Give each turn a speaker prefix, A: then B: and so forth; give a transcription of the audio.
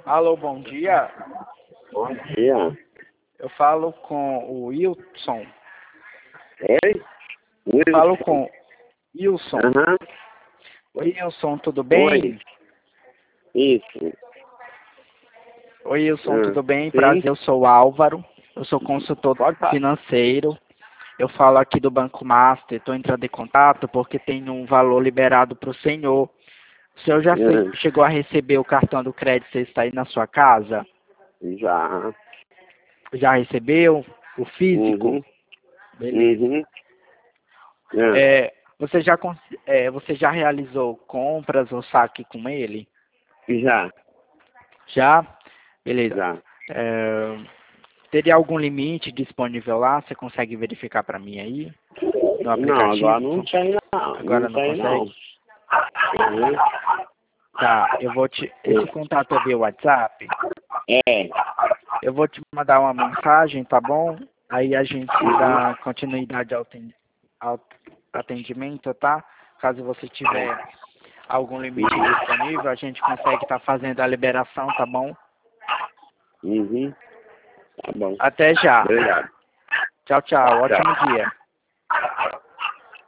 A: Alô, bom dia.
B: Bom dia.
A: Eu falo com o Wilson.
B: Oi? Wilson.
A: Falo com Wilson.
B: Aham.
A: Oi, Wilson, tudo bem?
B: Oi. Isso.
A: Oi, Wilson, tudo bem?
B: Sim.
A: Prazer, eu sou o Álvaro. Eu sou consultor
B: Pode falar.
A: financeiro. Eu falo aqui do Banco Master. Estou entrando em contato porque tem um valor liberado para o senhor. O senhor já chegou a receber o cartão do crédito que está aí na sua casa?
B: Já.
A: Já recebeu? O físico?
B: Uhum.
A: Beleza.
B: Uhum.
A: Você já realizou compras ou saque com ele?
B: Já.
A: Já? Beleza.
B: Já.
A: Teria algum limite disponível lá? Você consegue verificar para mim aí? No
B: Não,
A: aplicativo?
B: agora não tem não.
A: Agora não
B: tem não.
A: consegue?
B: Uhum.
A: Tá, esse contato é via WhatsApp?
B: É.
A: Eu vou te mandar uma mensagem, tá bom? Aí a gente dá continuidade ao atendimento, tá? Caso você tiver algum limite disponível, a gente consegue estar fazendo a liberação, tá bom?
B: Uhum. Tá bom.
A: Até já.
B: Obrigado.
A: Tchau, tchau. Ótimo dia.